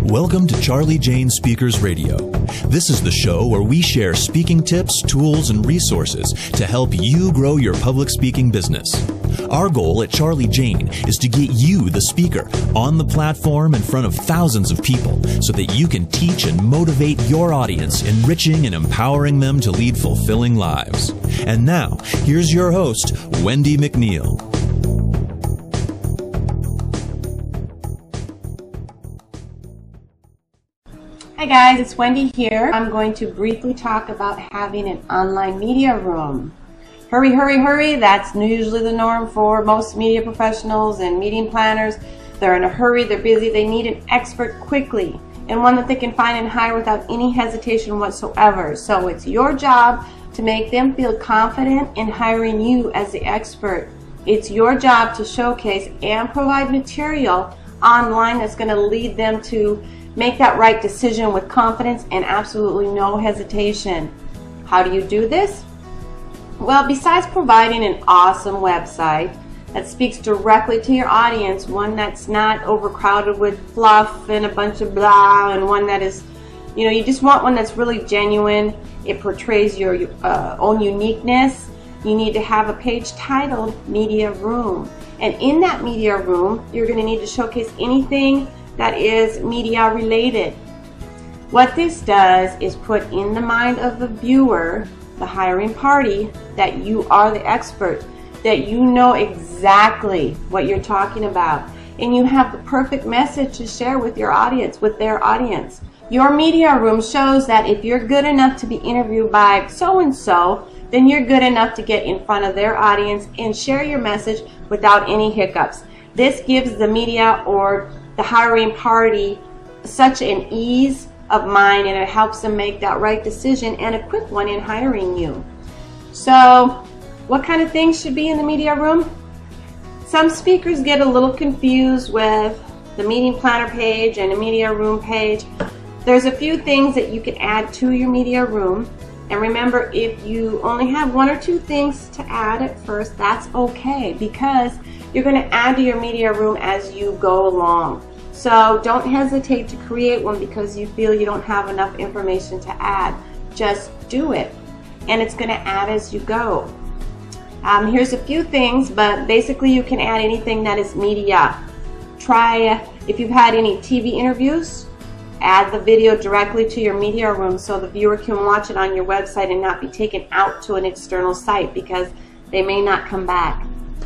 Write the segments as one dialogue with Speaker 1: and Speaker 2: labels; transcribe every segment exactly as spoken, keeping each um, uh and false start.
Speaker 1: Welcome to Charlie Jane Speakers Radio. This is the show where we share speaking tips, tools, and resources to help you grow your public speaking business. Our goal at Charlie Jane is to get you, the speaker, on the platform in front of thousands of people so that you can teach and motivate your audience, enriching and empowering them to lead fulfilling lives. And now, here's your host, Wendy McNeil.
Speaker 2: Hi guys, it's Wendy here. I'm going to briefly talk about having an online media room. Hurry, hurry, hurry. That's usually the norm for most media professionals and meeting planners. They're in a hurry, they're busy, they need an expert quickly and one that they can find and hire without any hesitation whatsoever. So it's your job to make them feel confident in hiring you as the expert. It's your job to showcase and provide material online that's going to lead them to make that right decision with confidence and absolutely no hesitation. How do you do this? Well, besides providing an awesome website that speaks directly to your audience, one that's not overcrowded with fluff and a bunch of blah, and one that is, you know, you just want one that's really genuine. It portrays your uh, own uniqueness. You need to have a page titled Media Room. And in that media room, you're going to need to showcase anything that is media related. What this does is put in the mind of the viewer, the hiring party, that you are the expert, that you know exactly what you're talking about, and you have the perfect message to share with your audience, with their audience. Your media room shows that if you're good enough to be interviewed by so-and-so, then you're good enough to get in front of their audience and share your message without any hiccups. This gives the media or the hiring party such an ease of mind, and it helps them make that right decision and a quick one in hiring you. So what kind of things should be in the media room? Some speakers get a little confused with the meeting planner page and a media room page. There's a few things that you can add to your media room, and remember, if you only have one or two things to add at first, that's okay, because you're going to add to your media room as you go along. So don't hesitate to create one because you feel you don't have enough information to add. Just do it, and it's going to add as you go. Um, here's a few things, but basically you can add anything that is media. Try, if you've had any T V interviews, add the video directly to your media room so the viewer can watch it on your website and not be taken out to an external site because they may not come back,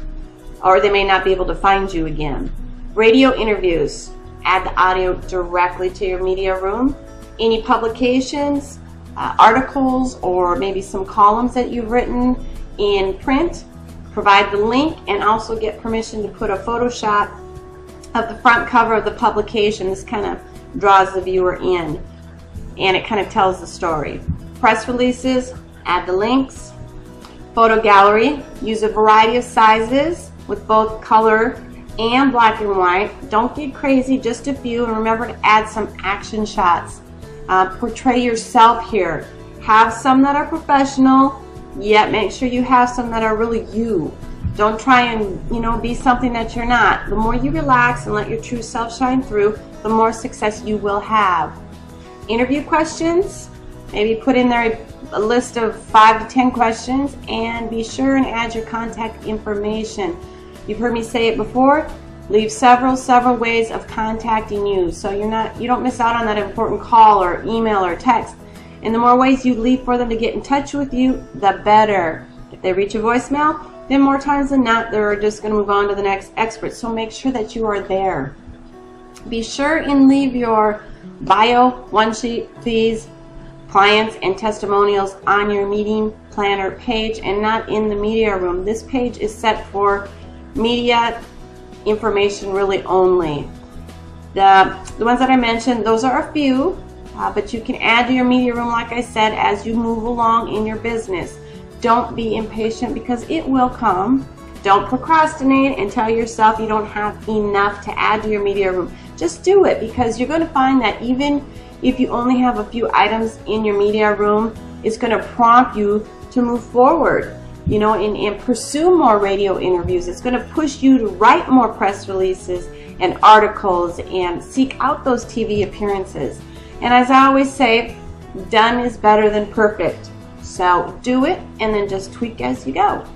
Speaker 2: or they may not be able to find you again. Radio interviews, add the audio directly to your media room. Any publications, uh, articles, or maybe some columns that you've written in print, provide the link and also get permission to put a Photoshop of the front cover of the publication. This kind of draws the viewer in, and it kind of tells the story. Press releases, add the links. Photo gallery, use a variety of sizes with both color and black and white. Don't get crazy, just a few, and remember to add some action shots. Uh, portray yourself here. Have some that are professional, yet make sure you have some that are really you. Don't try and, you know, be something that you're not. The more you relax and let your true self shine through, the more success you will have. Interview questions, maybe put in there a list of five to ten questions, and be sure and add your contact information. You've heard me say it before, leave several, several ways of contacting you so you're not, you don't miss out on that important call or email or text. And the more ways you leave for them to get in touch with you, the better. If they reach a voicemail, then more times than not, they're just going to move on to the next expert. So make sure that you are there. Be sure and leave your bio, one sheet, fees, clients, and testimonials on your meeting planner page and not in the media room. This page is set for media information really only. The, the ones that I mentioned, those are a few, uh, but you can add to your media room, like I said, as you move along in your business. Don't be impatient because it will come. Don't procrastinate and tell yourself you don't have enough to add to your media room. Just do it, because you're going to find that even if you only have a few items in your media room, it's going to prompt you to move forward, you know, and, and pursue more radio interviews. It's going to push you to write more press releases and articles and seek out those T V appearances. And as I always say, done is better than perfect. So do it and then just tweak as you go.